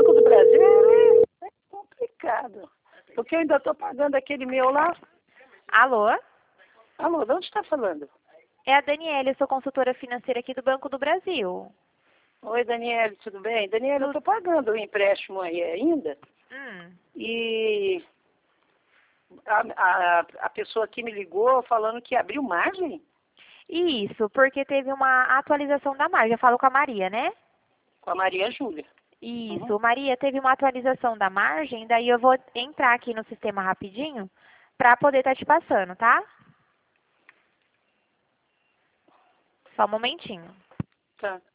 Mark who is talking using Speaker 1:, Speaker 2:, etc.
Speaker 1: Banco do Brasil é complicado. Porque eu ainda estou pagando aquele meu lá.
Speaker 2: Alô?
Speaker 1: Alô, de onde está falando?
Speaker 2: É a Daniela, eu sou consultora financeira aqui do Banco do Brasil.
Speaker 1: Oi, Daniela, tudo bem? Daniela, eu estou pagando o empréstimo aí ainda. E a pessoa aqui me ligou falando que abriu margem?
Speaker 2: Isso, porque teve uma atualização da margem. Eu falo com a Maria, né?
Speaker 1: Com a Maria Júlia.
Speaker 2: Isso, Maria, teve uma atualização da margem, daí eu vou entrar aqui no sistema rapidinho para poder estar te passando, tá? Só um momentinho.
Speaker 1: Tá.